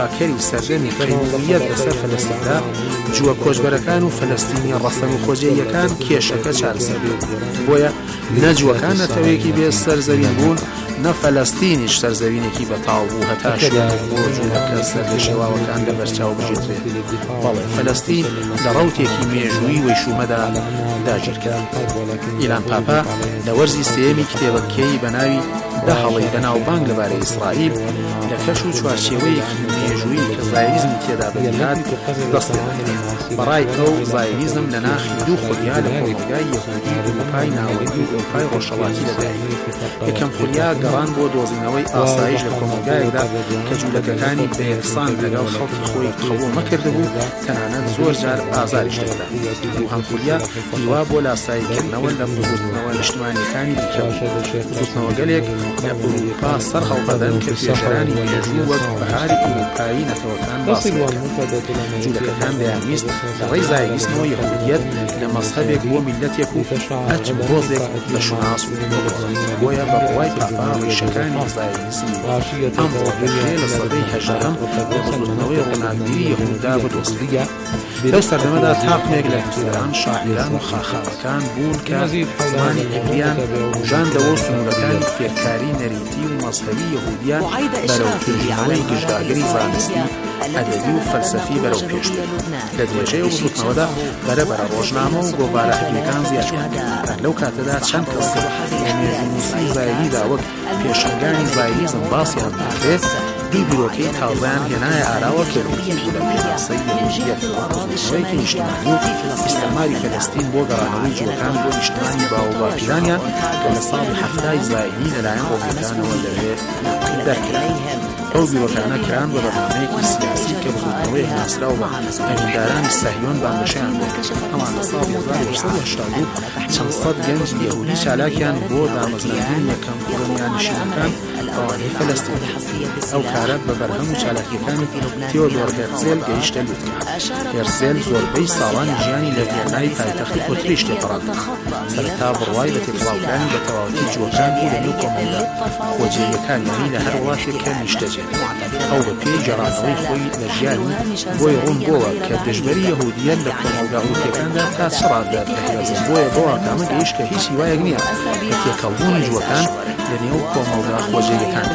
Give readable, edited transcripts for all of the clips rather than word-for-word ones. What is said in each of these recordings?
کەری سەردەمی قەیومیەت لەسەر فەلەستیندا جووە کۆچبەرەکان و فەلەستینی ڕەسەن و خۆجێیەکان کێشەکە چارەسەر بێت. بۆیە نەجووەکان نەتەوەیەکی بێ سەرزەوین بوون، نە فەلەستینیش سەرزەوینێکی بەتاڵ بوو هەتا شوێن بۆ جوولەکە سەرلێشێواوەکان لە بەرچاو بژێترێت. بەڵێ فەلەستین لە ڕەوتێکی مێژووی وەیشومەدا داگیرکرا. ئیلان پاپا لە وەرزی سێیەمی کتێبەکەی بە ناوی دە هەڵەی بەناوبانگ لەبارەی ئیسرائیل لە کەش و چوارچێوەیەکی مێژووی کە زایویزمی تێدا بەدیهات دەست پێ دەکرێت. بەڕای ئەو زایویزم لە ناخی دوو خولیا لە کۆمەلگای یەهودی و ئەوروپای ناوەندی و ئەوروپای ڕۆژهەڵاتی لەدایک. یەکەم خولیا گەڕان بۆ دۆزینەوەی ئاسایش لە کۆمەلگایەکدا کە جوولەکەکانی بەیەکسان لەگەڵ خەڵکی خۆی قبوڵ نەکردبوو، تەنانەت زۆر جار ئازاریش دەکرا. دووهەم خولیا هیوا بۆ لاساییکردنەوە لە بزوتنەوە نیشتمانیەکانی دیکە بزوتنەوە گەلێک لە ئەوروپا سەر هەڵبەدەن کە پێشەرانی مێژوو وەک بەهاری ئەوروپایی نەتەوەکان باسی جوولەکەکان دەیانویست لە ڕێی زایویستنەوە یەهودیەت لە مەزهەبێک بۆ میلەتێک و هەچ بۆزێک لە شوناس و بۆیە بە بڕوای پاپا ڕیشەکانی زایویزمی ئەم ڕۆژێ لە سەدەی هەژدەهەم لە بزوتنەوەی ڕۆناگیری یەهودا بەدۆزرا. لەو سەردەمەدا تاقمێک لە نووسەران، شاعران و خاخاوەکان بوون کە زمانی عیبریان ژاندەوە و سنوورەکانی فێرکاری نەریتی و مەزهەبی یەهودیان بەرەو توێژینەوەی گشتاگەری زانستی، ئەدەبی و فەلسەفی بەرەو پێشبێت. لە درێژەی ئەو بزوتنەوەدا بەرەبەرە ڕۆژنامە و گۆڤارە هەبیەکان زیاتر لەو کاتەدا چەند کەس لە نوێژنووسی زایویدا وەک پێشەنگانی زایویزم باسییان دەکرێت دوو بیرۆکەی تازەیان هێنایە ئاراوە کردێتی لە پێناسەی یەهودیەت ڕۆژێکی نیشتمانی و ئیستعماری فەلەستین بۆ گەڕانەوەی جوولەکان بۆ نیشتمانی باوەباپیرانیان کە لە ساڵی هەفتای زایوی لەلایەن ڕۆمەکانەوە لەوێ دەرکرا. ئەو بیرۆکانە کران بە بەرنامەیەکی سیاسی کە بزوتنەوەی هێناسراو بە ئەمیندارانی سەهیۆن بانگەشەیان بۆ کرد. ئەمان لە ساڵی 1982 چەند سەد گەنج یەهودی چالاکیان بۆ دامەزراندنی یەکەم کۆڵۆنیانشینەکان ئەوانەی فەلەستین. ئەو کارە بە بەرهەم و چالاکیەکانی تێۆدۆر هێرزێل گەیشتە لووتکە. هێرزێل زۆربەی ساڵانی ژیانی لە ڤێنای پایتەختی ئۆتریش تێپەڕاند. سەرەتا بڕوای بە تێکڵاوەکانی بە تەواوەتی جووەکان بوو لە نێو کۆمەلگا خۆجێیەکانیانی لە هەر وڵاتێک کە نیشتەجێت. ئەو بە پێی جێڕانەوەی خۆی لە ژیانی بۆی ڕوون بۆوە کە دژبەری یەهودیەت لە کۆمەلگا ئەوروپیەکاندا تا چ ڕاددات دەهێڵێت. بۆیە بۆ ئاکامە گەیشت کە هیچ هیوایەک نییە لە تێکەڵبوونی جووەکان لە نێو کۆمەلگا خۆجێیەکاندا.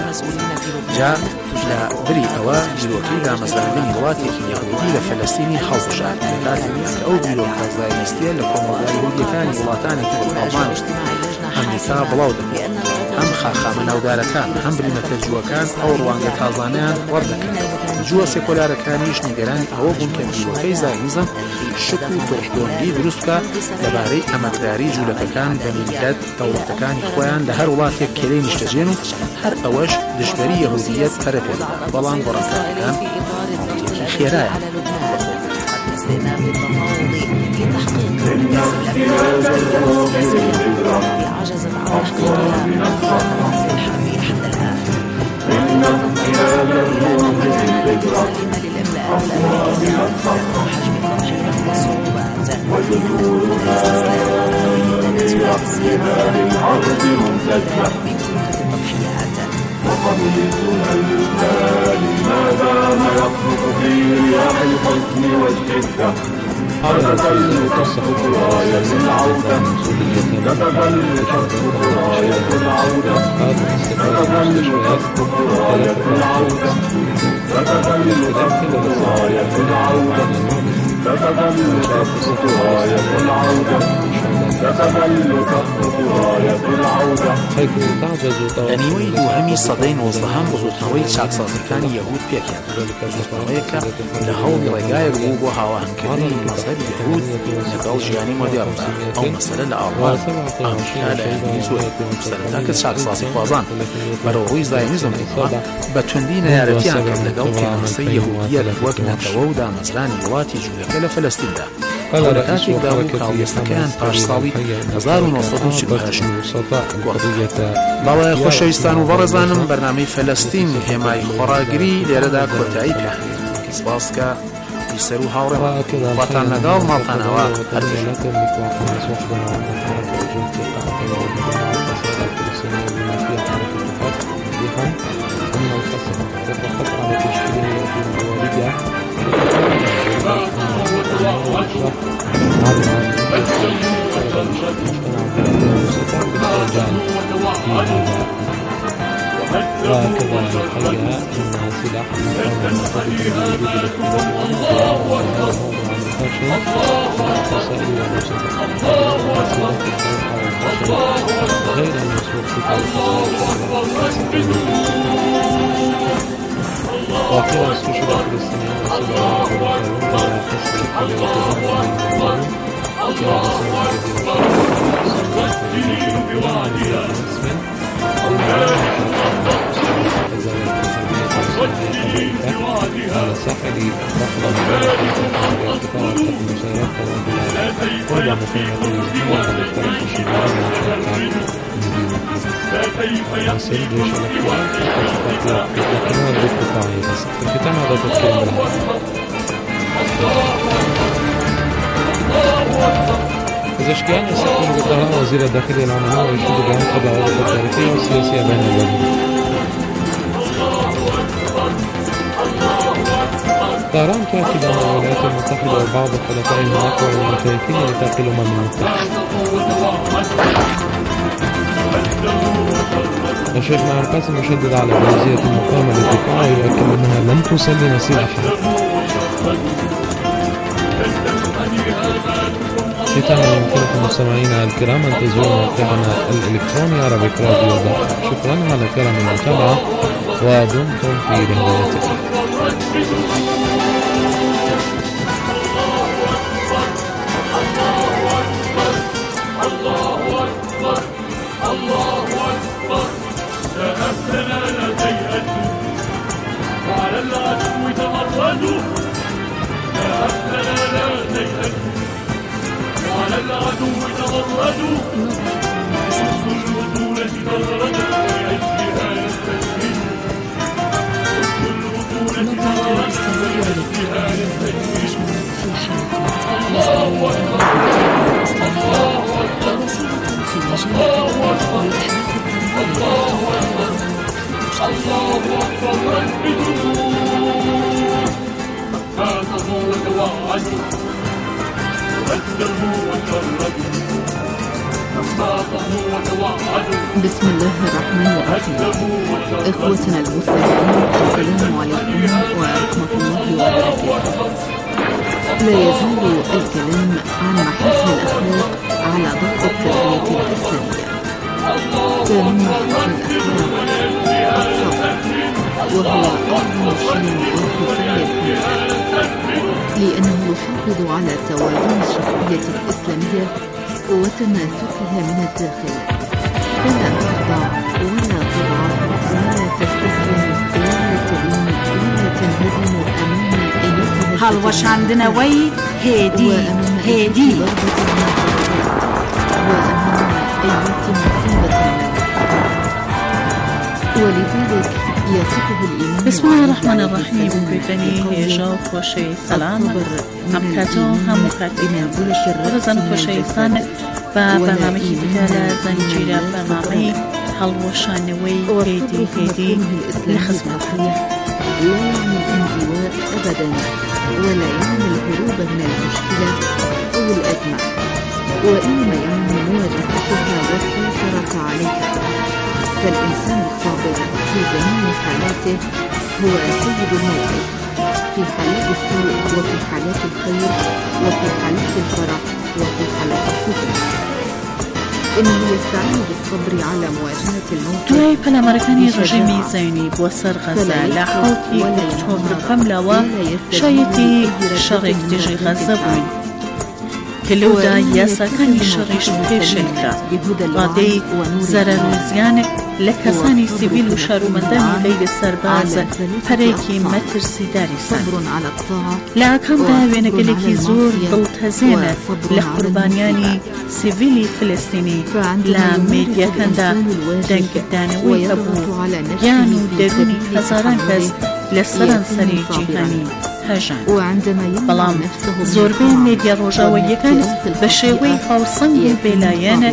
جا لە بری ئەوە بیرۆکەی دامەزراندنی وڵاتێکی یەهودی لە فەلەستینی هەڵبژار لە کاتێکدا کە ئەو بیرۆکە زایویستیە لە کۆمەلگا یەهودیەکانی وڵاتانێکی ئەڵمان ئەمریکا بڵاو دەبێت. هەم خاخامە ناودارەکان هەم بریمەتە جووەکان ئەو ڕوانگە تازانیان ڕەردەکەن. جووە سێکۆلارەکانیش نیگەرانی ئەوە بوون کە بیرۆکەی زایویزم شک و تۆخدۆنگی دروستکە لەبارەی ئەمەداری جوولەکەکان بە میلەت دەوڵەتەکانی خۆیان لە هەر وڵاتێک کێلەی نیشتەجێن و هەر ئەوەش دژبەری یەهودیەت پەرەپێ بەڵام گۆڕانکاریەکان ڕێکی خێرایە. وقميصنا الثاني ما دام يخلق في رياح الحزن والشدة تتبل تصفق راية العودة تتبل تصفق راية العودة تتبل تصفق راية العودة تتبل تصفق راية العودة تتبل تصفق راية العودة لە نیوەی دووهەمی سەدەی 19 بزوتنەوەی چاکسازیەکانی یەهود پێکیان بزوتنەوەیەکە لە هەوڵی ڕێگایەک بوو بۆ هاوەهەنگکردنی مەزهەبی یەهود لەگەڵ ژیانی مۆدێڕدا. ئەو مەسەلە لە ئاڵمان ئەمریکا لایەنی زۆر سەرەتا کە چاکسازی خوازان بەرەو ڕووی زایونیزم بووە بە توندی نەیارەتیان کرد لەگەڵ پێناسەی یەهودیەت وەک نەتەوە و دامەزرانی وڵاتی جوولەکە لە فەلەستیندا. لە کاتێکدا بوو کاڵیێستەکەیان پاش ساڵی 1948 باوایە خۆشەویستان و بەڕێزانم بەرنامەی فەلەستین هێمای خۆڕاگری لێرەدا کۆتایی پێهات. سپاسکە بیسەر و هاوڕێ واتان لەگەڵ ماڵتانەوە هەر يصدق خطر على تشكيل الوالدة وهكذا الحقيقة أن سلاح المقاومة مرتبط بوجود الاختلاف والتسائل والمساعدة غير المسؤول في وأخيرا استشهد الفلسطينيون وسبعون بالمقاومة على حسب الحلوة على ساحل رحلة مباركة ارتفاع خط المسيرات وضع مخيمة الأسبوع المختلف الشمال مصر جيش الاحتلال لكنها ضد قطاعية بس الختام هذا تذكير بالعالم. إذا يستقبل بالطهران وزير الداخلية العمانية ويشهد بأن القضايا التاريخية والسياسية بين البلدين. طهران تؤكد أن الولايات المتحدة وبعض حلفائها أقوى المتاركين لتأكل الأمم المتحدة. الشيخ ماهر قاسم يشدد على جاهزية المقاومة للدفاع ويؤكد أنها لم تسلم سلاحها. ختاما يمكنكم مستمعينا الكرام أن تزوروا موقعنا الإلكتروني عربيك راديو. شكرا على كرم المتابعة ودمتم في رعاية العدو تمردوا شمس البطولة تغردت لأجلها يستجهد شمس البطولة تغردت لأجلها يستجهد الله أكبر الله أكبر الله أكبر الله أكبر الله أكبر رددوا فاتقوا وتوعدوا بسم الله الرحمن الرحيم. إخوتنا المستمعين، السلام عليكم ورحمة الله وبركاته. لا يزال الكلام عن محاسن الأخلاق على ضغط التربية الإسلامية. فمن محاسن الأخلاق الصبر، وهو أعظم شيء وخصال الحياة، لأنه يحافظ على توازن الشخصية الإسلامية وتماسكها من الداخل، فلا تخضع ولا تضعف ولا تستسلم ولا تلين ولا تنهزم أمام أيتها هل وش عندنا وي هادي هادي وأمام أية مصيبة. ولذلك بسم الله الرحمن الرحیم. بکنی هیجا خوشی سلام همکاتو هم مکاتبین برزن خوشیستان و برنامه دیگر زنجیره برنامه هلوشانوی هیدی هیدی لخدمتكم. لا يعني الانزواء أبدا ولا يعني الهروب من المشكلة أو الأزمة، وإنما يعني مواجهتها والسيطرة عليها. فالإنسان الصابر في جميع حالاته هو سيد الموقف، في حالات السوء وفي حالات الخير وفي حالات الفرح وفي حالات الحزن. إنه يستعين بالصبر على مواجهة الموقف. دوای پەلامەرەکانی ڕژیمی زەینی بۆ سەر غەزە لە 7 ئۆکتۆبر کەملەوە شایەتی شەڕێک دژی غەزە بووین. کلودا یاساکانی شەڕیش پێشێکرا ڕادەی زەرەر و زیان لە کەسانی سیڤیل و شارومەندانی غەیرە سەرباز پەرێکی مەترسیداری سان. لە ئاکامدا وێنەگەلێکی زۆر دڵتەزێنە لە قوربانیانی سیڤیلی فلەستینی لە مێدیاکاندا دەنگدانەوەی هەبوو گیان و دەرونی هەزاران کەس لە سەرانسەری جیهانی هەژان. بەڵام زۆربەی مێدیا ڕۆژاواییەکان بە شێوەی هاوسەنگ و بێلایەن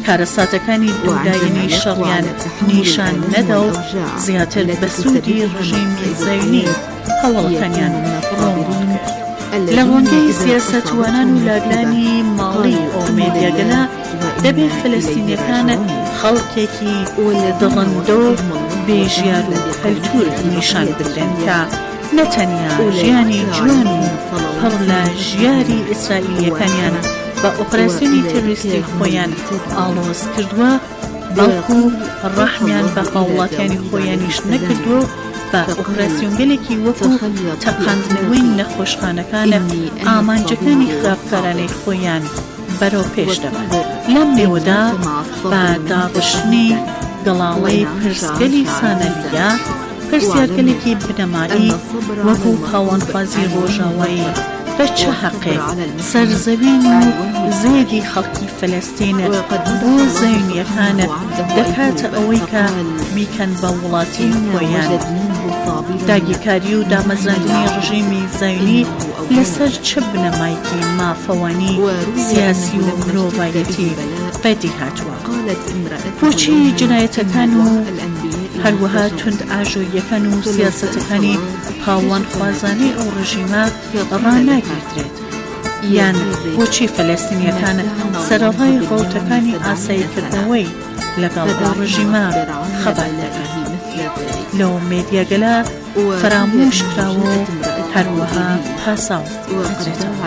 کارەساتەکانی دوولایەنی شەڕیان نیشان نەدا و زیاتر بە سوودی ڕژیمی زەوینی هەوڵەکانیان ڕۆڵ لە ڕوانگەی سیاسەتوانان و لاگلانی ماڵی ئەو مێدیاگەلە دەبێت فەلەستینیەکان خەڵکێکی دڕندۆ بێژیار و کەلتور نیشان بدرێن کە نەتەنیا ژیانی جوان و پڕ لە ژیاری ئیسرائیلیەکانیانە بە ئۆپراسیۆنی تێڕیستی خۆیان ئاڵۆز کردووە بەڵکو ڕەحمیان بە هاوڵاتیانی خۆیانیش نەکردووە بە ئۆپراسیۆنگەلێکی وەکو تەقاندنەوەی نەخۆشخانەکانە ئامانجەکانی خراپکارانەی خۆیان بەرەو پێش دەبن لەم نێوەدا بە داڕشتنی گەڵاڵەی پرسگەلی سانەلیە پرسیارگەلێکی بنەمایی وەکو پاوانخوازی ڕۆژاوایی بە چه حەقێک سەرزەوین و زێدی خەڵکی فەلەستینە بۆ زەوینیەکانە دەکاتە ئەوەی کە بیکەن بە وڵاتی خۆیان داگیرکاری و دامەزراندنی ڕژیمی زەوینی لەسەر چه بنەمایکی مافەوانی سیاسی و مرۆڤایەتی بەدی هاتووە بۆچی جنایەتەکان و هەروەها تند ئاژۆیەکان و سیاسەتەکانی پاوانخوازانەی ئەو ڕژیمە ڕاناگیردرێت یان بۆچی فەلەستینیەکان سەرەڕای ڕۆڵتەکانی ئاساییکردنەوەی لەگەڵ ئەو ڕژیمە خەبات دەکەن لەو مێدیاگەلە فرامۆش کراوە و هەروەها پاساو دەکرێتەوە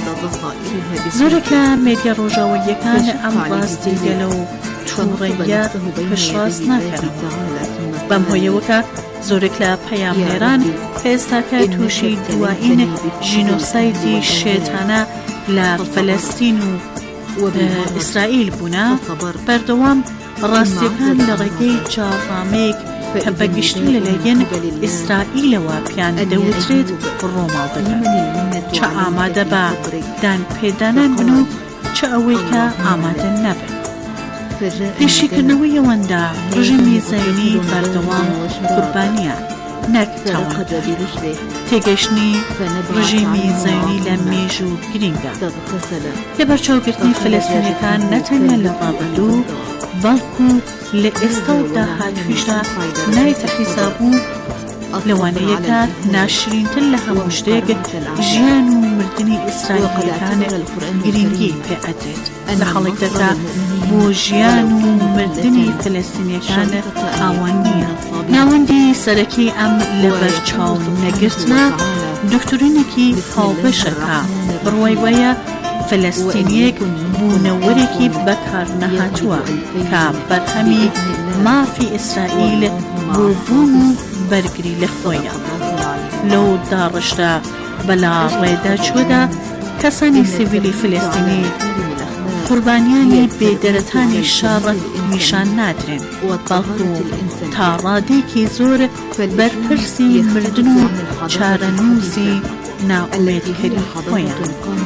زۆرێک لە مێدیا ڕۆژاواییەکان ئەم ڕاستی گەلە و تووڕێیە پشتڕاست ناکەنەوە بەم هۆیەوەکە زۆرێک لە پەیامنێران ئێستاکە تووشی دوایین ژینۆسایدی شێتانە لە فەلەستین و ئیسرائیل بوونە بەردەوام ڕاستیەکان لە ڕێگەی چاڕامەیەک کە بەگشتی لەلایەن ئیسرائیلەوە پیان دەوترێت ڕۆماڵ دەکەن چە ئامادە بە دانپێدانان بن و چە ئەوەی کە ئامادە نەبن پێشیکردنەوەی ئەوەندا ڕژیمی زەوینی بەردەوام قوربانیە نەک تاوان تێگەشتنی ڕژیمی زەوینی لە مێژ و گرینگە لە بەرچاوگرتنی فەلەستینیەکان نەتەنیا لە ڕابردوو بەڵکو لە ئێستا و داهاتوویشدا نایەتە حیساب و لەوانەیەکە ناشرینتر لە هەموو شتێک ژیان و مردنی ئیسرائیلیەکان گرنگی پێ ئەدرێت لە حاڵێکدەکە بۆ ژیان و مردنی فەلەستینیەکان ئاوان نییە ناوەندی سەرەکی ئەم لە بەرچاو نەگرتنە دکتۆرینێکی هاوبەشەکە بڕوای وایە فەلەستینیەک بوونەوەرێکی بەکار نەهاتووە کە بەرهەمی مافی ئیسرائیل بۆ بوون و بەرگری لە خۆیە لەو داڕشتە بەلا ڕێدا چووەدا کەسانی سیڤیلی فلەستینی قوربانیانی بێدەرەتانی شەڕ نیشان نادرێن بەڵکو تا ڕادێکی زۆر بەرپرسی مردن و چارەنووسی ناومێدکەری خۆیان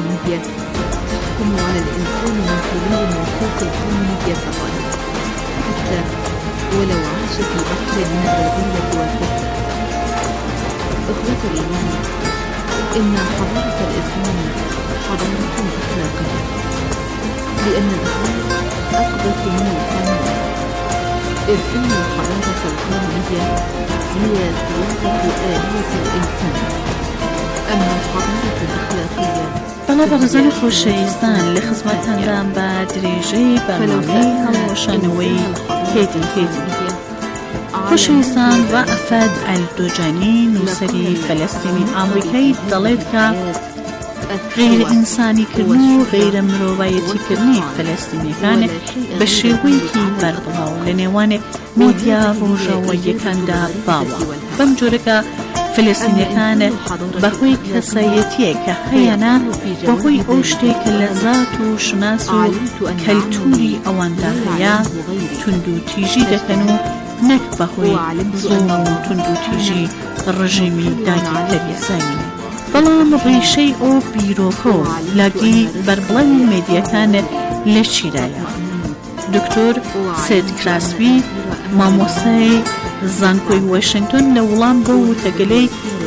ولو عاش في بحر من الرذيلة والكفر. إخوة الإيمان، إن حضارة الإسلام حضارة أخلاقية، لأن الأخلاق أقدس من القانون، إذ إن الحضارة القانونية هي سياسة آلية الإنسان، أما الحضارة الأخلاقية بەڵێ بەڕێزانی خۆشەویستان لە خزمەتتاندان بە درێژەی بەرنامەی هەڵوەشانەوەی هێدی خۆشەویستان و ئەفەد ئەلدۆجانی نووسەری فەلەستینی ئامریکایی دەڵێت کە غیرە ئینسانیکردن و غیرە مرۆڤایەتیکردنی فەلەستینیەکان بە شێوەیەکی بەربڵاو لە نێوان مێدیا ڕۆژاواییەکاندا باوە بەم جۆرەکە فلسطینیەکان بەهۆی کەسایەتیە کە هەیەنا بەهۆی ئەو شتێک کە لە زات و شناس و کەلتوری ئەواندا هەیە تند و تیژی دەکەن و نەک بەهۆی زۆڵ و تند و تیژی ڕژیمی داگیرکەری زەوینی بەڵام ڕێشەی ئەو بیرۆکە و لاگی بەربڵەوی مێدیەکان لە چیرایە دکتۆر سێد کراسبی مامۆستای زانکۆی واشنگتن لە وڵام بۆ وتەگەلەی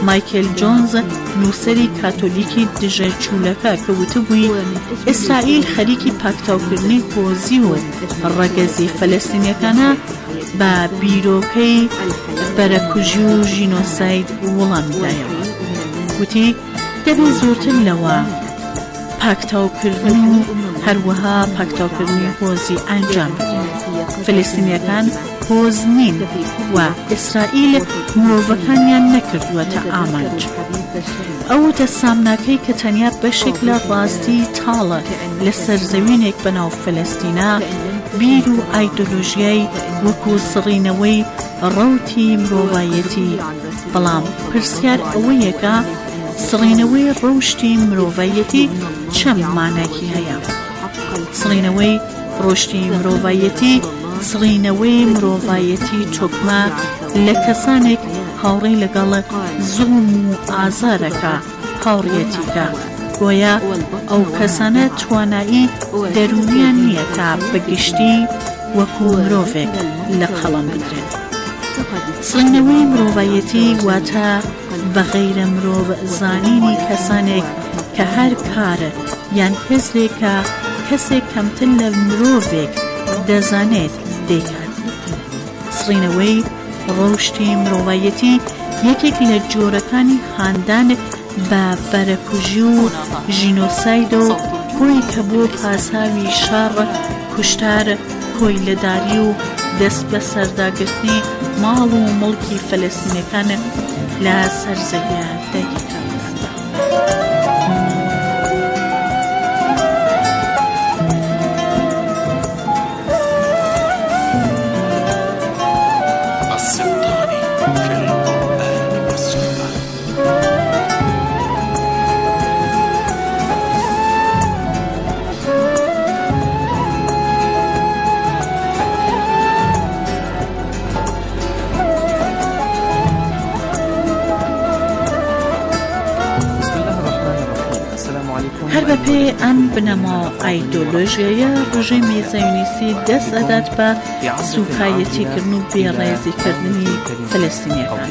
مایکل جۆنز نووسەری کاتۆلیکی دژە چوولەکە کە وتبووی ئیسرائیل خەریکی پاکتاوکردنی هۆزی و ڕەگەزی فەلەستینیەکانە بە بیرۆکەی بەرەکوژی و ژینۆساید وەڵامدایەوە. وتی دەبێت زۆرتر لەوە پاکتاوکردن و هەروەها پاکتاوکردنی هۆزی ئەنجام بدرێت. فەلەستینیەکان هۆز نین و ئیسرائیل مرۆڤەکانیان نەکردووەتە ئامانج. ئەو دەسامناکەی کە تەنیا بەشێک لە ڕاستی تاڵە لە سەرزەوینێک بەناو فەلەستینە بیر و ئایدۆلۆژیای وەکو سڕینەوەی ڕەوتی مرۆڤایەتی، بەڵام پرسیار ئەوەیەکە سڕینەوەی ڕەوشتی مرۆڤایەتی چەند مانایەکی هەیە. سڕینەوەی ڕۆشتی مرۆڤایەتی سڕینەوەی مرۆڤایەتی چۆکمە لە کەسانێک هاوڕێی لەگەڵ زوڵم و ئازارەکە هاوڕێتیکە، گۆیا ئەو کەسانە توانایی دەرونیان نییە تا بەگشتی وەکو مرۆڤێک لە قەڵەم بدرێن. سڕینەوەی مرۆڤایەتی واتە بەغەیرە مرۆڤ زانینی کەسانێک کە هەر کارە یان هێزرێکە کەسێک کەمتر لە مرۆڤێک دەزانێت دەیکات. سڕینەوەی ڕۆشتی مرۆڤایەتی یەکێک لە جۆرەکانی خاندان بە بەرەکوژی و ژینۆساید و کۆی کە بۆ پاساوی شەڕ، کوشتار، کۆی لەداری و دەست بە سەرداگرتنی ماڵ و مڵکی فەلەستینیەکان لە سەرزەویە دەگیرێت. هەر بەپێ ئەم بنەما ئایدۆلۆژیایە ڕژێمی زەیۆنیستی دەست ئەدات بە سوکایەتیکردن و بێڕێزیکردنی فەلەستینیەکان.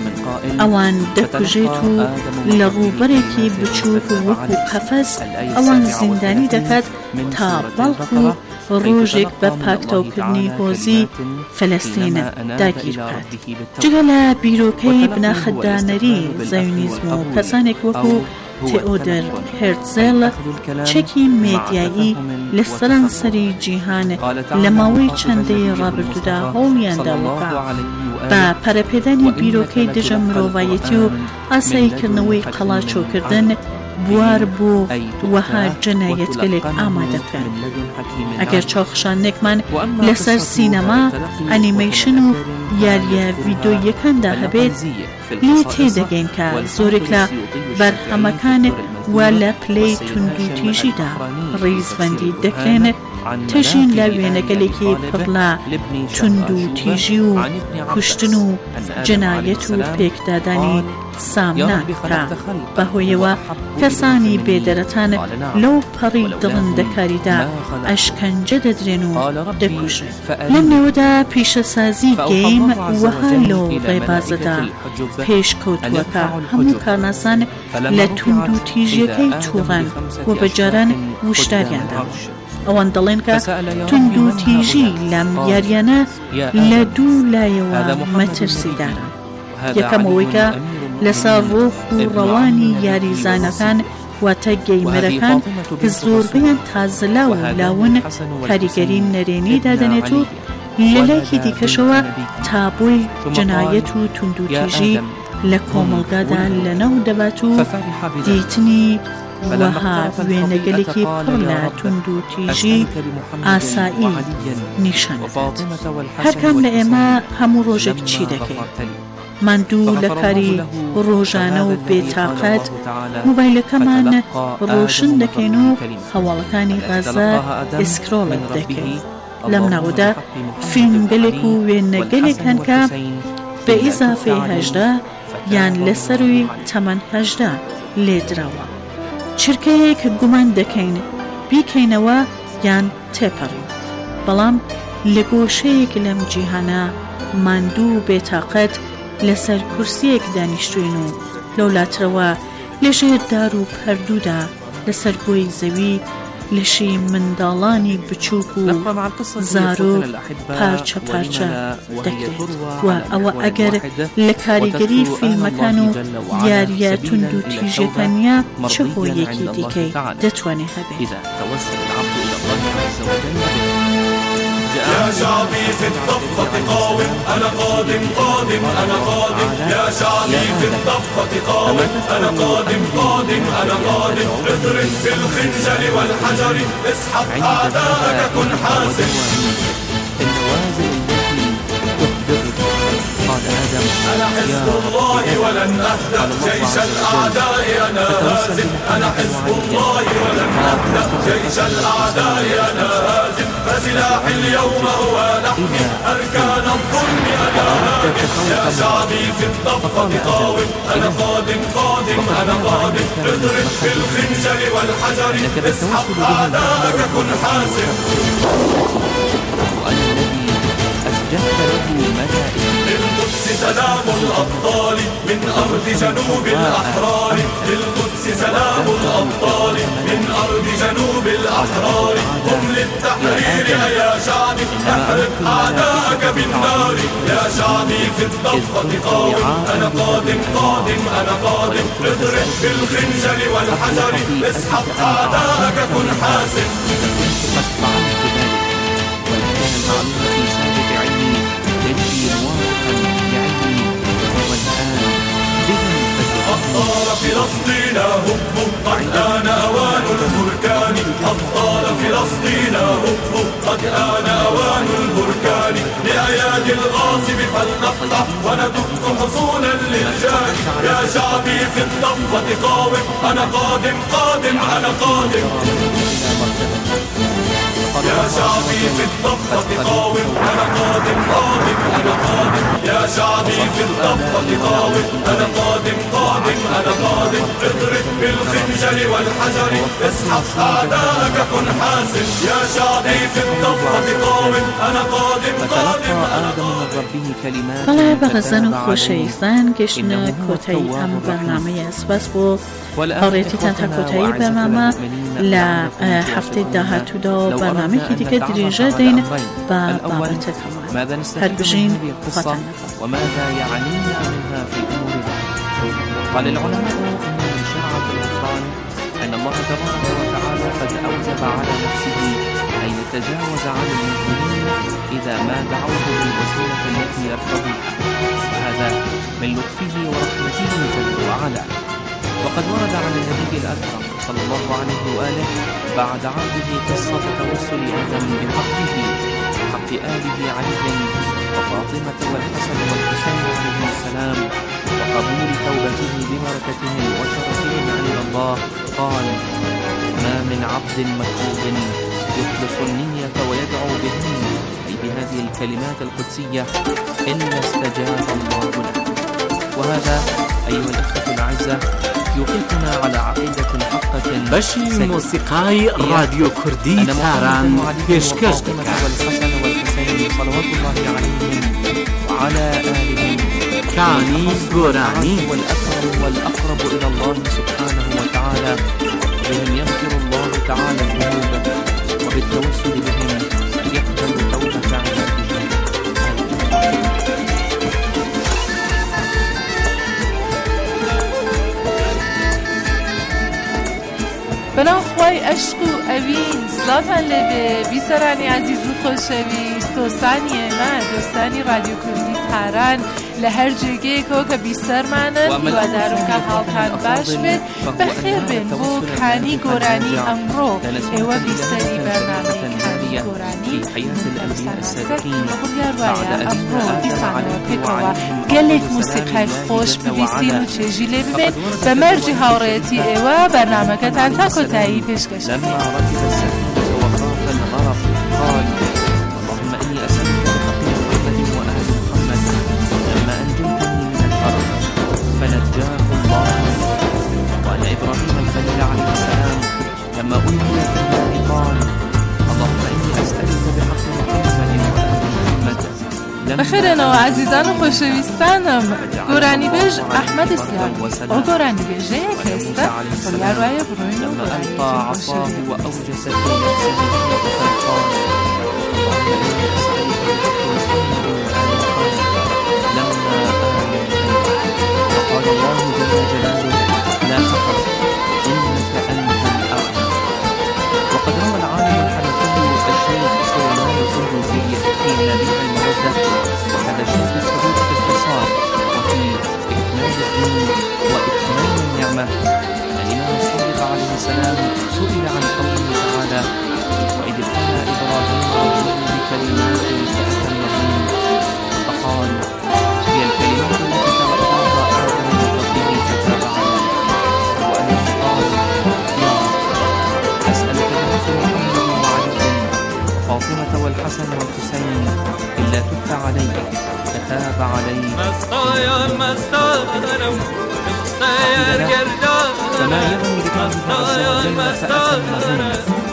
ئەوان دەکوژێت و لە ڕووبەرێکی بچووک وەکو قەفەس ئەوان زیندانی دەکات تا بەڵکو ڕۆژێک بە پاکتاوکردنی هۆزی فەلەستین داگیر بکات. جگە لە بیرۆکەی بناخدانەری زەیۆنیزم و کەسانێک وەکو تئۆدۆر هێرتزل چەکی مێدیایی لە سەرانسەری جیهان لە ماوەی چەندەی ڕابردوودا هەوڵیاندا وەکە بە پەرەپێدانی بیرۆکەی دژە مرۆڤایەتی و ئاساییکردنەوەی قەڵاچۆکردن بوار بۆ وەها جەنایەتگەلێک ئامادە بکەن. ئەگەر چاوخشانێکمان لەسەر سینەما، ئەنیمەیشن و یاریە ڤیدۆیەکاندا هەبێت، لێ تێدەگەین کە زۆرێک لە بەرهەمەکان وە لە پلەی تونند و تیژیدا ڕیزبەندی دەکرێن تەژین لە وێنەگەلێکی پڕ لە تونند و تیژی و کوشتن و جەنایەت و پێکدادانی سامنا کە بەهۆیەوە کەسانی بێدەرەتان لەو پەڕی دڕندەکاریدا ئەشکەنجە دەدرێن و دەکوژن. لەم نێوەدا پیشەسازی گەیم وەها لەو ڕێبازەدا پێشکەوتووەکە هەموو کارناسان لە تونند و تیژیەکەی تووڕەن و بەجاران وشداریاندا. ئەوان دەڵێن کە تونند و تیژی لەم یاریانە لە دوو لایەوە مەترسیدارە. یەکەمەوەی کە لەسەر ڕۆح و ڕەوانی یاریزانەکان واتە گەیمەرەکان کە زۆربەیان تازەلا و لاون کاریگەری نەرێنی دادەنێت و لە لایەکی دیکەشەوە تابۆی جەنایەت و تونند و تیژی لە کۆمەڵگادا لەناو دەبات و دیتنی وەها وێنەگەلێکی پڕ لە تونند و تیژی ئاسایی نیشانەدات. هەرکام لە ئێمە هەموو ڕۆژێک چی دەکەین؟ ماندوو لە کاری ڕۆژانە و بێتاقەت موبایلەکەمان ڕۆشن دەکەین و هەواڵەکانی غەزە ئسکرۆڵ دەکەین. لەم ناوەدا فیلمگەلێک و وێنەگەلێک هەن کە بە ئیزافەی 18 یان لەسەروی تەمەن 18 لێدراوە. چرکەیەک گومان دەکەین بیکەینەوە یان تێپەڕین، بەڵام لە گۆشەیەک لەم جیهانە ماندوو بێتاقەت لەسەر کورسیەک دانیشتوین و لەولاترەوە لێژێر دار و پەردوودا لەسەر بۆی زەوی لەشی منداڵانی بچووک و زارۆ پارچە پارچە دەکرێت و ئەوە ئەگەر لە کاریگەری فیلمەکان و یاریە تونند و تیژەکانیا چه هۆیەکی دیکەی دەتوانێت هەبێت. يا شعبي في الضفة قاوم أنا قادم قادم أنا قادم يا شعبي في الضفة قاوم أنا قادم قادم أنا قادم اضرب بالخنجر والحجر اسحق أعداءك كن حاسم أنا حزب الله ولن أهدأ جيش الأعداء أنا هازم أنا حزب الله ولن أهدأ جيش الأعداء أنا هازم فسلاحي اليوم هو لحمي أركان الظلم أنا هاجم يا شعبي في الضفة قاوم أنا قادم قادم أنا قادم اضرب بالخنجر والحجر اسحق أعداءك كن حاسم للقدس سلام الأبطال من أرض جنوب الأحرار للقدس سلام الأبطال من أرض جنوب الأحرار هم للتحرير يا شعبي احرق أعداءك بالنار يا شعبي في الضفة قاوم أنا قادم قادم أنا قادم اضرب بالخنجر والحجر اسحق أعداءك كن حاسم أبطال فلسطين هبوا قد آن أوان البركان أبطال فلسطين هبوا قد آن أوان البركان بأيادي الغاصب فلنقطع وندق حصونا للجان يا شعبي في الضفة قاوم أنا قادم قادم أنا قادم يا شعبي في الضفة قاوم أنا قادم قادم أنا قادم يا شعبي في الضفة قاوم أنا قادم قادم أنا قادم اضرب بالخنجر والحجر اسحق أعداءك كن حاسم يا شعبي في الضفة قاوم أنا قادم قادم أنا قادم بەڵێ بەڕێزان و خۆشەویستان گەشتنە کۆتایی ئەم بەرنامەیە سپاس بۆ هاوڕێتیتان تا کۆتایی بەرنامە لە هەفتەی داهاتوودا و بەرنامەیەکی دیکە درێژە دەین بە بابەتەکەمان هەربژین خواتان وماذا يعنينا منها في أمورنا. قال العلماء من شرعة الغفران أن الله تبارك وتعالى قد أوجب على نفسه أن يتجاوز عن المسلمين إذا ما دعوه بالوسيلة التي يرتضيها وهذا من لطفه ورحمته جل وعلا. وقد ورد عن النبي الأكرم صلى الله عليه وآله بعد عرضه قصة توسل آدم بحقه وحق آله علي وفاطمة والحسن والحسين عليهم السلام وقبول توبته ببركتهم وشرفهم عند الله قال: ما من عبد مكروب يخلص النية ويدعو بهن أي بهذه الكلمات القدسية إلا استجاب الله له. وهذا أيها الأخوة الأعزاء يوقفنا على عقيدة حقة بشي موسيقاي راديو كردي تاران بيشكش والحسن والحسين صلوات الله عليهم وعلى آلهم كاني قراني والأكرم والأقرب إلى الله سبحانه وتعالى بهم يغفر الله تعالى الذنوب وبالتوسل بهم يقبل توبة عباده. بەناو خوای عشق و ئەوین سڵاتان لەبێ بیسەرانی عەزیز و خۆشەویست دۆستانی ئێمە دۆستانی رادیۆ کوردی تاران لە هەر جێگەیەکەوە کە بیسەرمانن هیوادارم کە حاڵتان باش بێت بەخێر بێن بۆ کانی گۆرانی ئەمڕۆ ئێوە بیسەری بەرنامەی کانی گۆرانی بڕیار وایە ئەمڕۆ دیسانەوە پێکەوە گەلێک موسیقای خۆش ببیستین و چێژی لێ ببێت بە مەرجی هاوڕێتی ئێوە بەرنامەکەتان تا کۆتایی پێشکەش لما ألهي في الله قال: اللهم إني أسألك بحق محمد وآل محمد بخیرنا و عزیزان و خوشویستانم گورانی بیج احمد اسلام او گورانی بیجه کسته و یا روی بروین و گورانی خوشویست قال الله جل جلاله لا تخف إنك أنت الأعلى. وقد روى العالم الحنفي الشيخ سليمان الزندوزي في نبيع المودة هذا الشيخ السعود في الاختصار وفي إكمال الدين وإتمام النعمة الإمام الصادق عليه السلام سئل عن قوله تعالى وإذ ابتلى إبراهيم ربه بكلمات فأتمهن فقال هي الكلمات التي تلقاها آدم من ربه فتاب عليه. وأنه قال يا رب أسألك بنفس محمد وعلي وفاطمة والحسن والحسين إلا تبت علي فتاب عليه. فما يغني بقوله عز وجل فأتمهن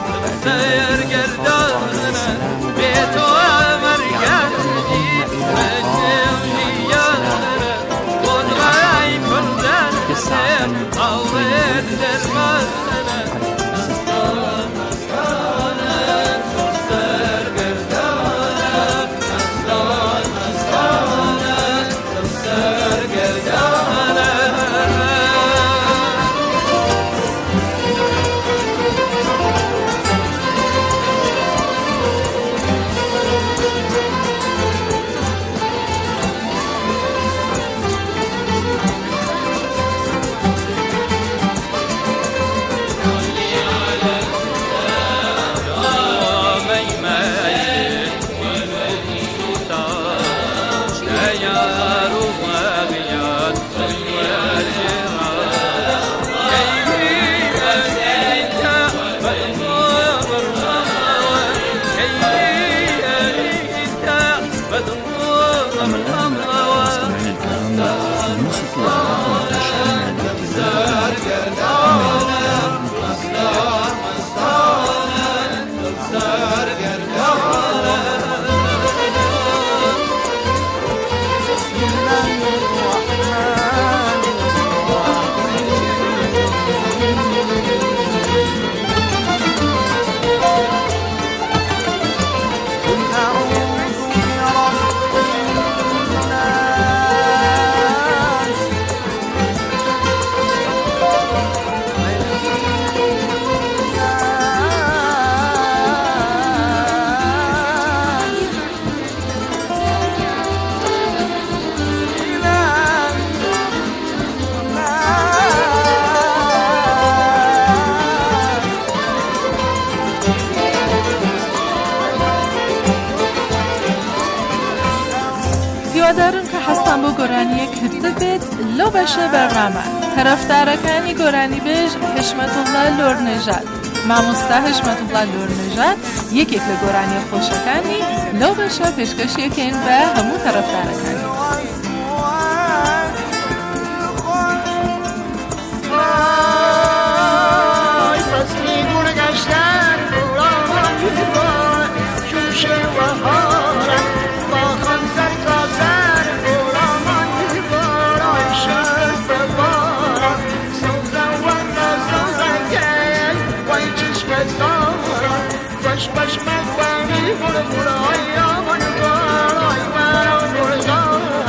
هیوادارم که حستان با گورانی کرده بید لو بشه برنامه طرفدارکانی گورانی بیج حشمت الله لور نژاد مامۆستا حشمت الله لور نژاد یەکێک لە گۆرانی خۆشەکانی لەو بەشە پێشکەشیەکەین بە هەموو طرفدارەکانی. Baş baş mezbani, bura bura ayya, bura bura ayya, bura bura ayya.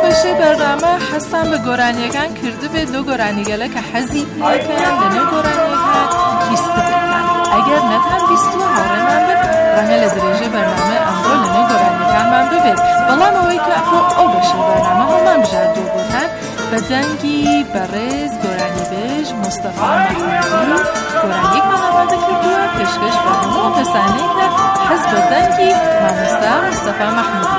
بشه برنامه حسن به گۆرانیەکان کرده به نو گۆرانیگەلە کە حەزی پێکەن لە نێو گۆرانیەکان بیست بکەن ئەگەر نەتان بیست و هاوڕێمان بن ڕەنگە لە درێژێ بەرنامە ئەمڕۆ لە نێو گۆرانیەکانمان ببێت بەڵام ئەوەی کە ئەو بەشە بەرنامە هەڵمان بژاردوو بۆتان بە دەنگی بەڕێز گۆرانیبێژ مستەفا مەحموودی گۆرانیەکمان ئامادە کردووە پێشکەش بە هەموو کەسانەی کە حەز بە دەنگی مامۆستا مستەفا مەحموودی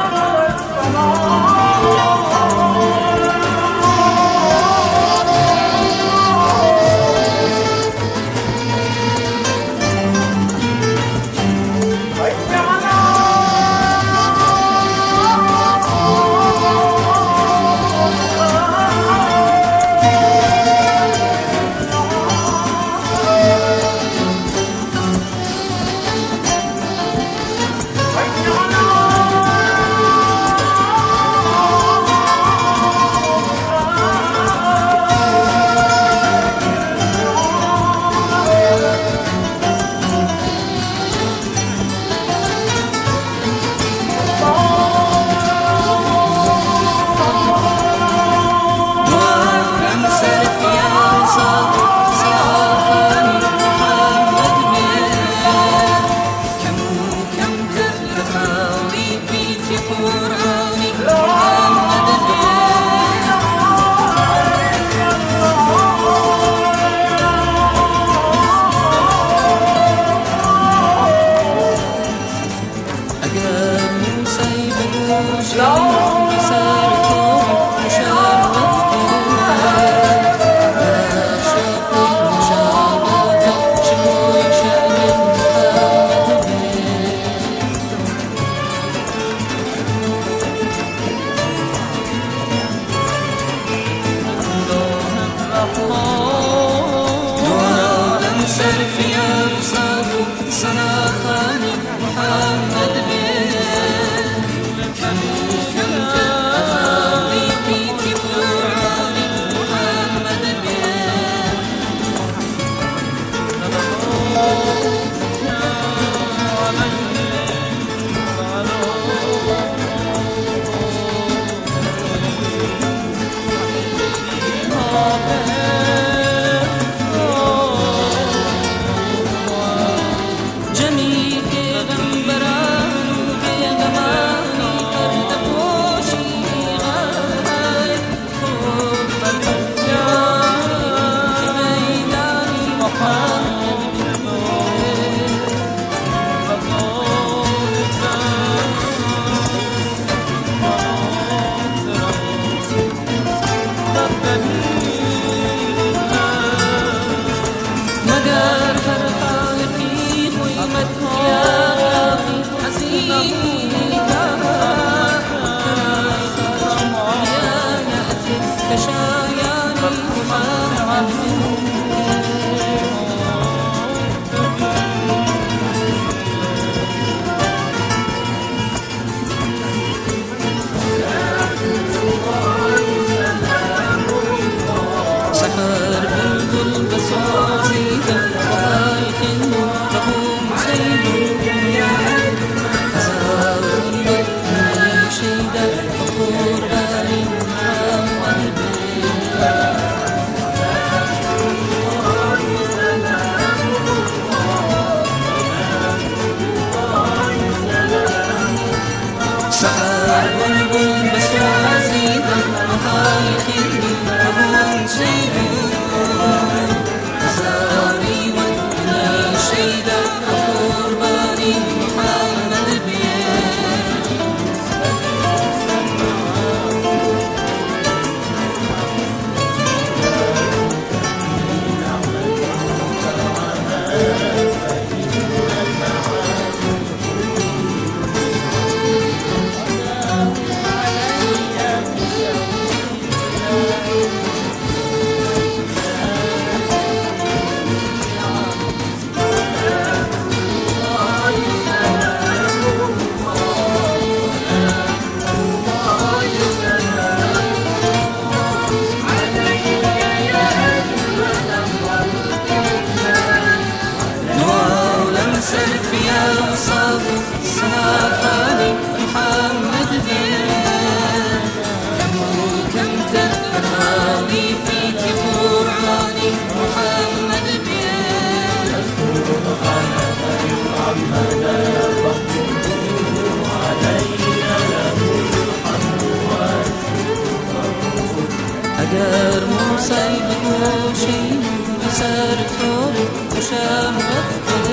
اگر موسی بکشی سر تو خوشم رفته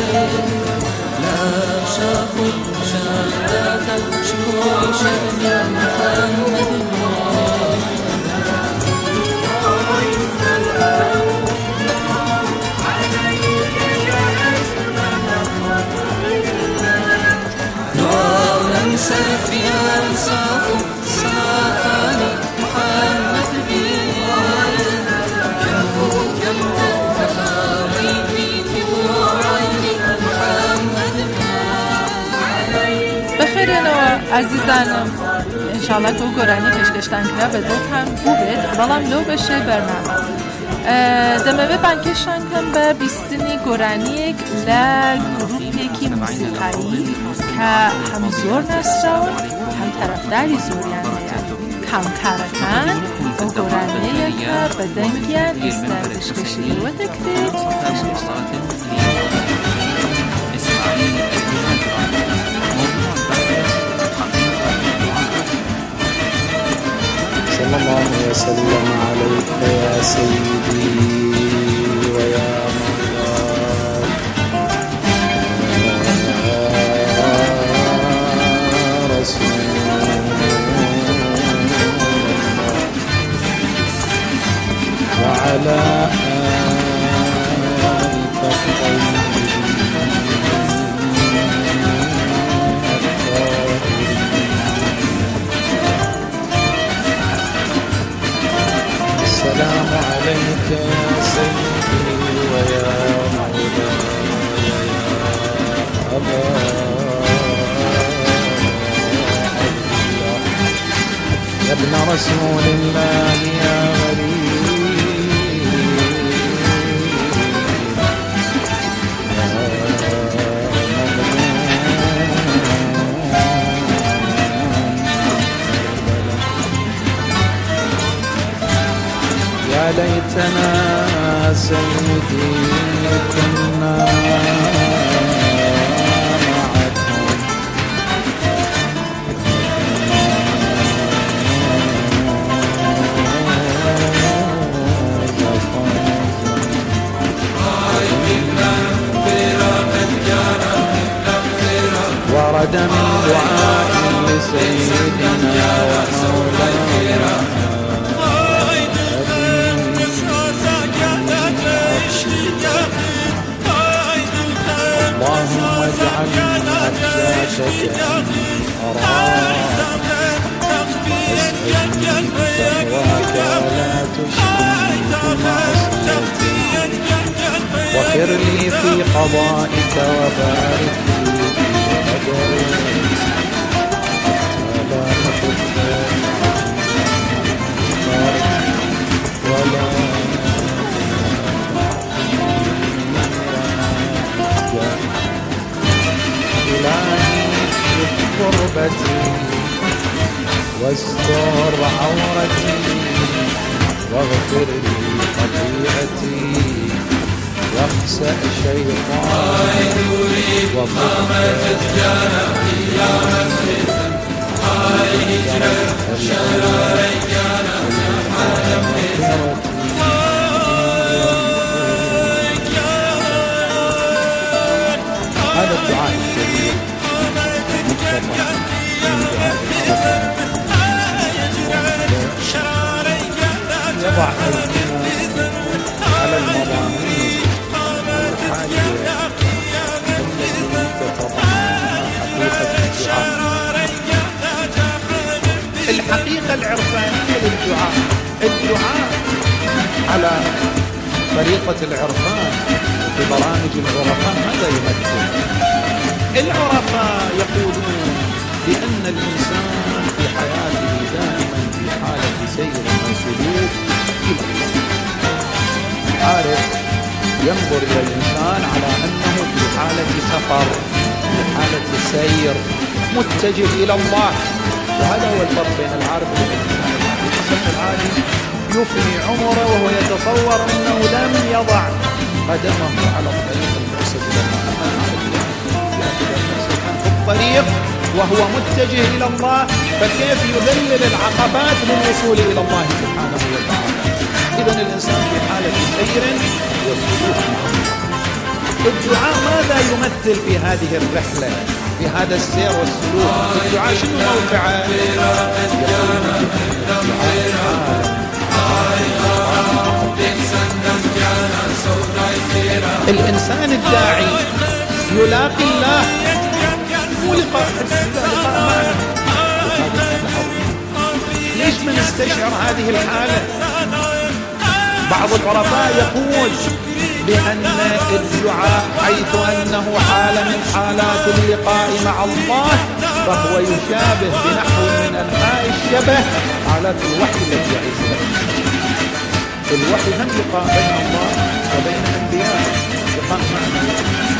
لا خود مشاهدت شکوی شدیم محمد نوعا سرفيا صافو صافاني محمد بيوان كم تفخاري في دعائي محمد بخيرنا عزيزانم انشالله تو گۆرانی پێشکەشتان کرا بە دڵتان بوو بێت بەڵام لەو بەشێ بەرنامە دەمەوێت بانکێشان کەم بە بیستنی گۆرانیەک لە گروپێکی موسیقایی کە هەم زۆر ناسراون هەم تەرەفداری زۆریان هەیە کامکارەکان ئەو گۆرانەیە کە بە دەنگیان ئێستا پێشکەشیەوە دەکرێت صلى الله وسلم عليك يا سيدي ويا مولاي يا رسول وعلى آلك الطيبين السلام عليك يا سيدي ويا مولاي يا أبا يا ابن رسول الله يا غريب يا ليتنا سيدي كنا معكم ورد من دعاء لسيدنا ومولانا اللهم اجعل أحشاشك تقواك ولا تشركني بمعصيتي واغفر لي في قضائك وبارك لي في قدري ولا تخذ ولا إلهي في قربتي واستر عورتي واغفر لي خطيئتي واخسأ شيطاني وقامت الجنة قيامتي هجرة شرارك أنا هذا الدعاء الجميل يضع أيدينا على المضامين الحقيقة العرفانية للدعاء الدعاء على طريقة العرفان في برامج العرفاء ماذا يمثل؟ العرفاء يقولون بأن الإنسان في حياته دائما في حالة سير وسلوك إلى الله. عارف ينظر إلى الإنسان على أنه في حالة سفر في حالة سير متجه إلى الله، وهذا هو الفرق بين العارف والإنسان العادي. الإنسان العادي يفني عمره وهو يتصور أنه لم يضع قدمه على الطريق المرسل إلى الله. أما العارف يعتبر نفسه في الطريق وهو متجه إلى الله، فكيف يذلل العقبات للوصول إلى الله سبحانه وتعالى؟ إذن الإنسان في حالة سير وسلوك مع الله. الدعاء ماذا يمثل في هذه الرحلة، في هذا السير والسلوك؟ الدعاء شنو موقعه؟ الإنسان الداعي يلاقي الله، مو لقاء حسي، لقاء معنى. ليش ما نستشعر هذه الحالة؟ بعض العرفاء يقول بأن الدعاء حيث أنه حالة من حالات اللقاء مع الله، فهو يشابه بنحو من أنحاء الشبه حالات الوحي التي يعيشها. الوحي هم لقاء بين الله وبين الأنبياء، لقاء معنوي.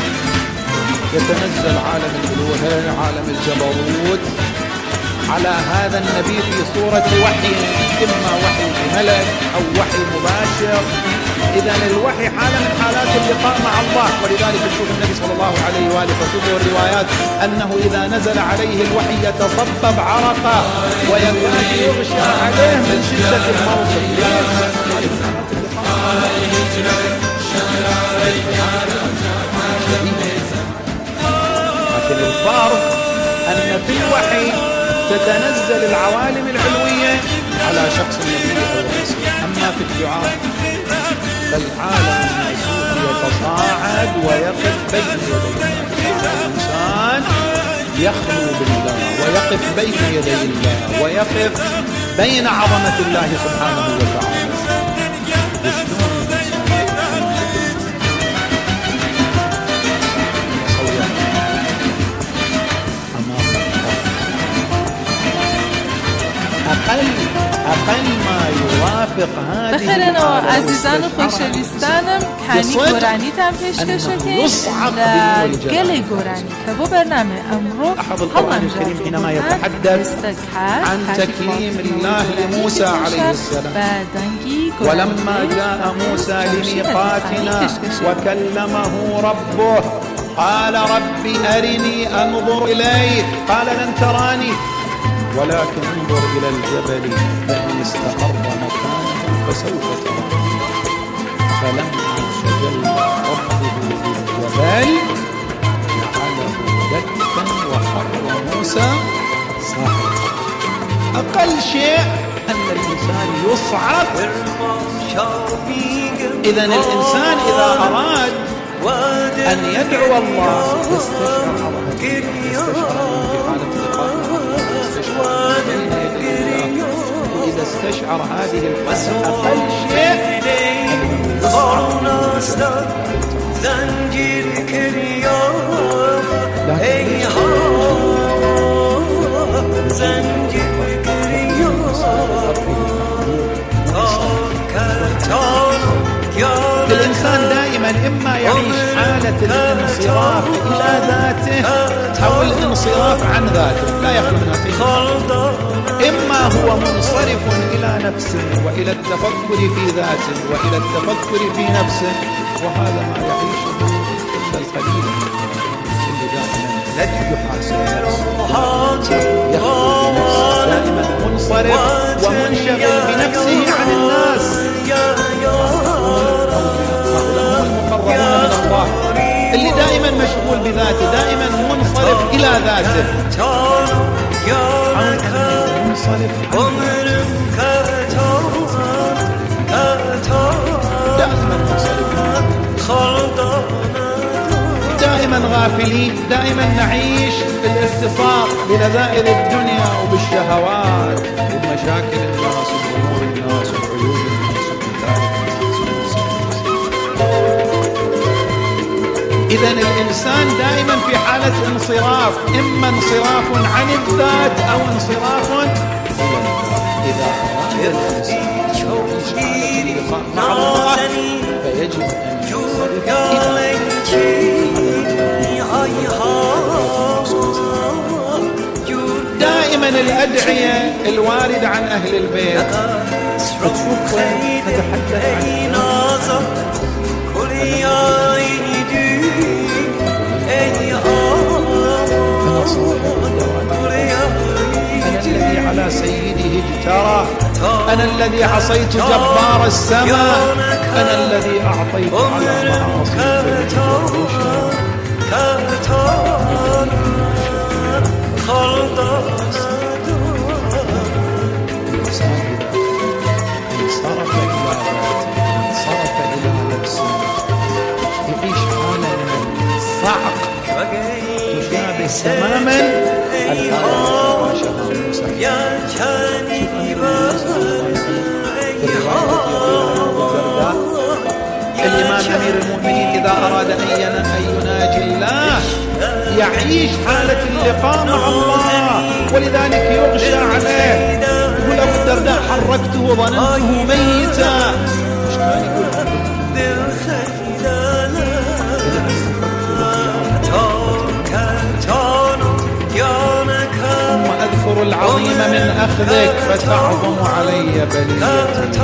يتنزل عالم الألوهية، عالم الجبروت على هذا النبي في صورة وحي، إما وحي ملك أو وحي مباشر. إذن الوحي حالة من حالات اللقاء مع الله، ولذلك نشوف النبي صلى الله عليه وآله وسلم الروايات أنه إذا نزل عليه الوحي يتصبب عرقا ويكاد يغشى عليه من شدة الموت. لكن الفرق أن في الوحي تتنزل العوالم العلوية على شخص النبي أو الرسول، أما في الدعاء فالعالم يتصاعد ويقف بين يدي الله. الإنسان يخلو بالله ويقف بين يدي الله ويقف بين عظمة الله سبحانه وتعالى. أقل ما يوافق هذه بخيرنا عزیزان و خوشویستانم کانی گورانی تام پیشکشکی لگل گورانی که بو برنامه امرو القرآن الكريم حينما يتحدث عن تكليم الله لموسى عليه السلام، ولما جاء موسى لميقاتنا وكلمه ربه قال رب أرني أنظر إليك قال لن تراني ولكن انظر إلى الجبل فإن استقر مكانه فسوف تراني. فلما تجلى ربه للجبل جعله دكا وخر موسى صاعقا. أقل شيء أن الإنسان يصعق. إذن الإنسان إذا أراد أن يدعو الله يستشعر وإذا استشعر هذه الحالة أقل شيء الإنسان دائما إما يعيش حالة الانصراف إلى ذاته أو الانصراف عن ذاته، لا يخلو منها شيء. إما هو منصرف إلى نفسه وإلى التفكر في ذاته وإلى التفكر في نفسه، وهذا ما يعيشه إلا القليل اللي دائما لا يحاسب نفسه، يخلو بنفسه دائما منصرف ومنشغل بنفسه عن الناس. المقربون من الله اللي دائما مشغول بذاته، دائما منصرف إلى ذاته، منصرف دائما غافلين، دائما نعيش بالارتفاق بلذائذ الدنيا وبالشهوات وبمشاكل الناس وبأمور الناس وبعيوب الناس وبمثالب الناس. إذن الإنسان دائما في حالة انصراف، إما انصراف عن الذات أو انصراف إلى الذات. إذا أراد الإنسان اللقاء مع الله فيجب أن ينصرف دائما الأدعية الواردة عن أهل البيت تشوف تتحدث عن أنا الذي على سيده اجترى، أنا الذي عصيت جبار السماء، أنا الذي أعطيت على انصرف إلى نفسه يعيش حالة من الصعق تشابه تماما الإمام أمير المؤمنين إذا أراد أن يناجي الله يعيش حالة اللقاء مع الله، ولذلك يغشى عليه. يقول أبو الدرداء حركته وظننته ميتا، مش كان يقول ثم أذكر العظيم من أخذك فتعظم علي بليتي.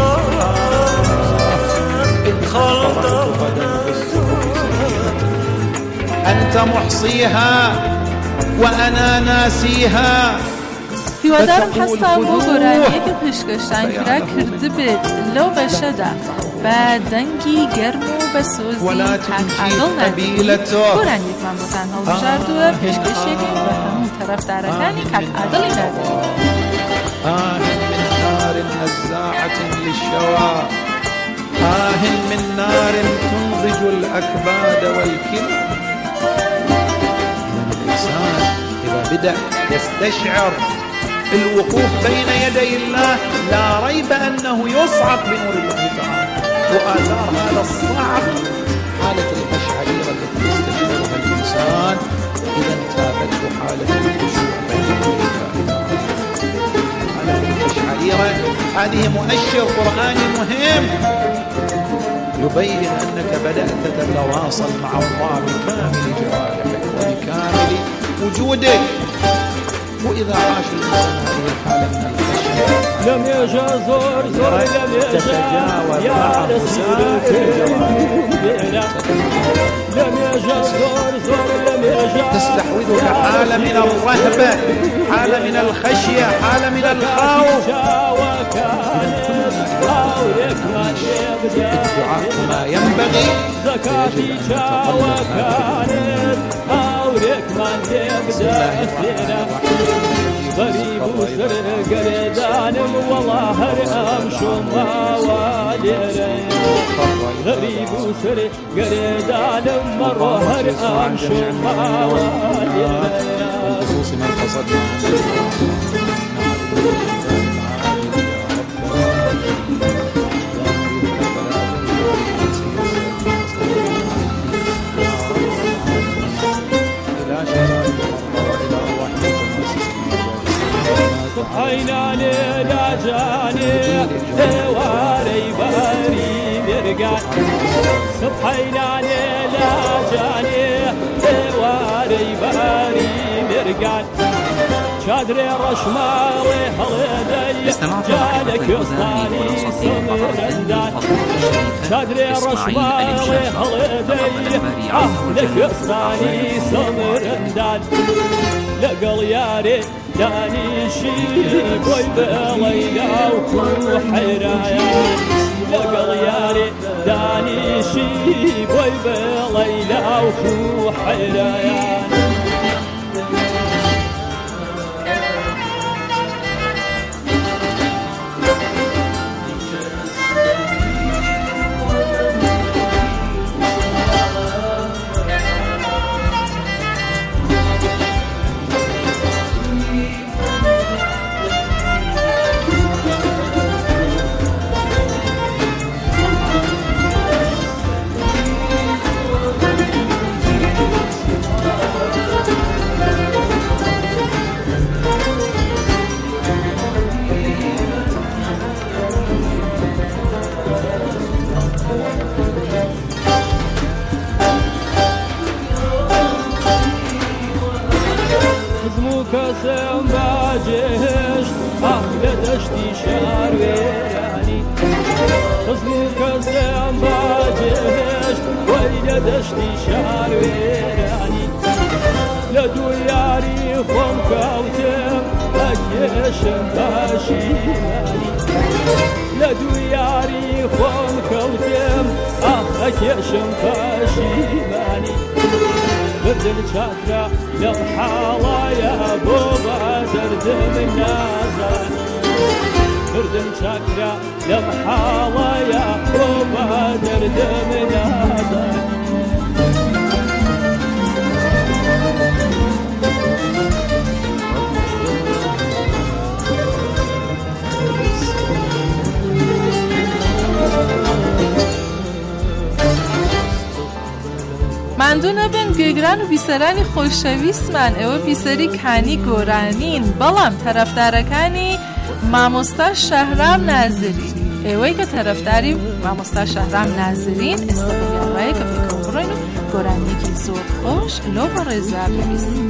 أنت محصيها وأنا ناسيها. هیوادارم هەستان بۆ گۆرانیەکە پێشکەشتانکرا کردبێت لەو بەشەدا بە دەنگی گەرم و بە سۆزی کاک عادڵ نادیت. گۆرانیەکمان بۆتان هەڵبژاردووە پێشکەشێکی بە هەموو تەرەفدارەکانی کاک عادڵی نادیت. من نار نزاعة للشوى، من نار تنضج الأكباد والكلى. الإنسان إذا بدأ يستشعر الوقوف بين يدي الله لا ريب أنه يصعق بنور الله تعالى. وآثار هذا الصعق حالة الأشعرية التي يستشعرها الإنسان إذا انتابته حالة الخشوع بين يدي الله تعالى. حالة الأشعرية هذه مؤشر قرآني مهم يبين أنك بدأت تتواصل مع الله بكامل جوارحك وبكامل وجودك. وإذا عاش الإنسان هذه الحالة من الخشية لم يجا زور زور لم يجا يا رسول لم يجا زور زور لم يجا تستحوذك حالة من الرهبة، حالة من الخشية، حالة من الخوف. الدعاء ما ينبغي زكاتي وكانت أورك من يبدأ غريب وسر قردانم والله هرام شما واليرين غريب وسر قردانم مرة هرام شما واليرين خصوص من قصدنا صبحينا ليلة جاني دواري باري مرقان صبحينا ليلة جاني دواري باري مرقان شادري رشماري هلدي جالك يصاني سمرندان شادري رشماري هلدي عهلك يصاني سمرندان لقل ياري داني شيب ويبغينا وحرايان لقل ياري داني شيب ويبغينا وحرايان كسم باجهش لدشتي شعر ويراني خصمو كسم باجهش ولدشتي شعر ويراني لدو ياري خم كوتم أكيشن باشيماني لدو ياري خم كوتم أكيشن باشيماني بدل شاكرا للحالة يا بوبا درد من نازاني بدل شاكرا للحالة يا بوبا درد من نازاني مندونه بن گگران و بیسرانی خوشویستمان او بیسری کانی گورانین بلام طرفدارکانی مامۆستا شەهرام نازری ئێوەی کە طرفداری مامۆستا شەهرام نازرین ئێستا بەیاڕایە کە پێکەوە بڕۆین و گۆرانیەکی زۆر خۆش لۆ بە ڕێزا ببیستین.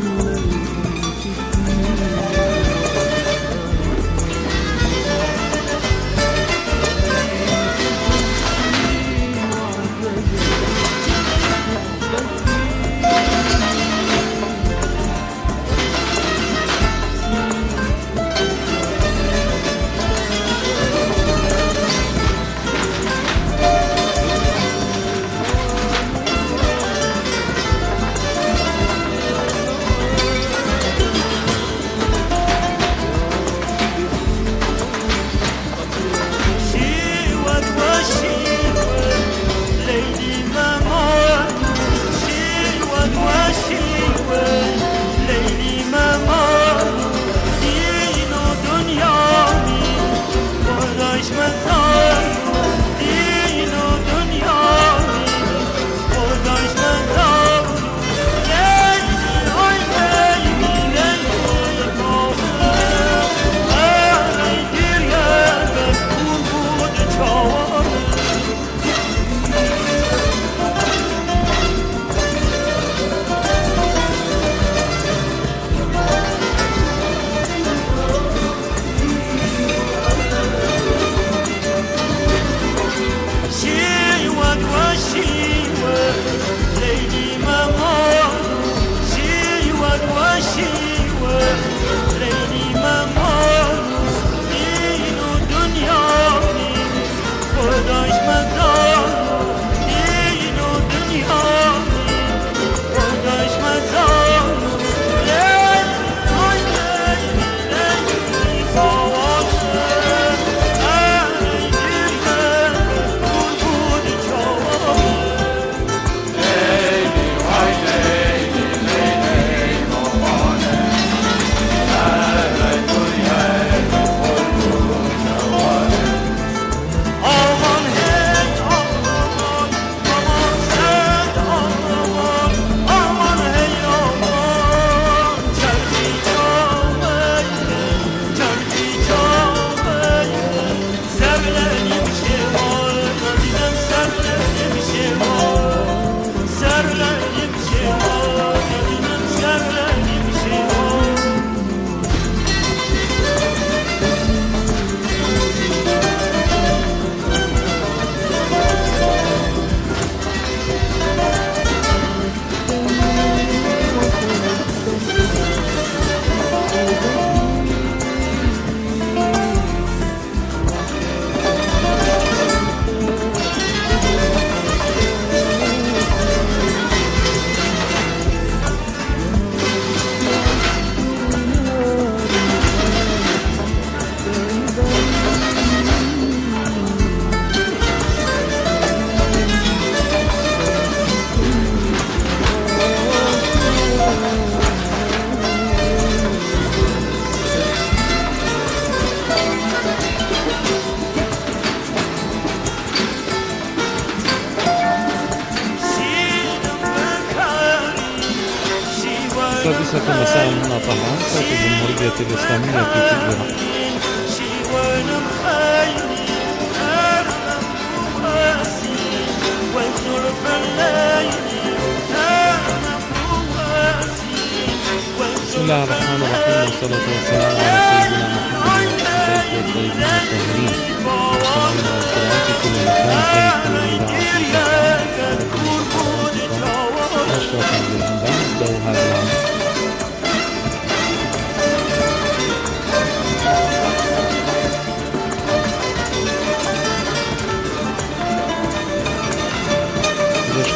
السادسة مساء هنا طبعا صوت الجمهورية الإسلامية في تهران. بسم الله الرحمن الرحيم والصلاة والسلام على سيدنا محمد وعلى آله الطيبين الطاهرين. مستمعينا الكرام في كل مكان حيث إذاعة أشرف بالأنباء نبدأ هذا العام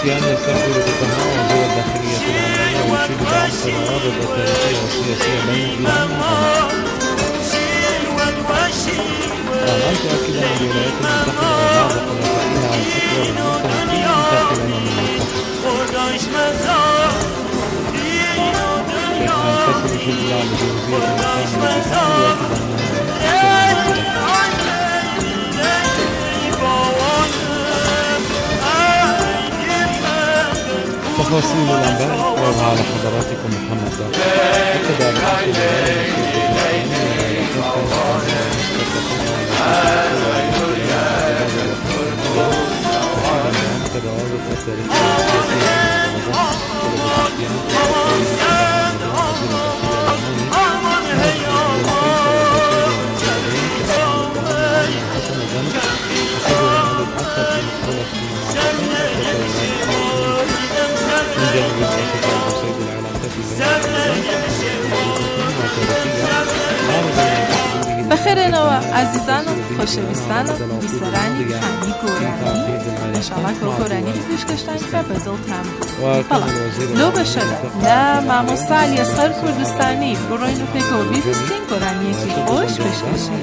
أن يستقبل دفاع وزير الداخلية العمانية ويشيد بدعم الروابط التاريخية والسياسية بين البلدان وأن تؤكد أن الولايات المتحدة وبعض حلفائها الأكبر المنتهكين داخل الأمم المتحدة ينقسم في البلاد بجنسية المقام الدفاع ويؤكد تفاصيل الأنباء وضع على حضراتكم محمد دار وكذلك بخیرنەوە عزیزان و خۆشەویستان و بیسەرانی خانی گۆرانی ئینشاڵڵا کە گۆرانی پێشکەشتانی بە بەدڵتان بەڵام لەو بەشەدا لە مامۆستا ئەلیەسغەر کوردستانی بڕۆین و پێکەوە بیبیستین گۆرانیەکی خۆش پێشکەشی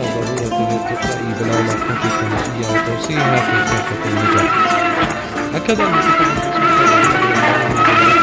أكد المتحدث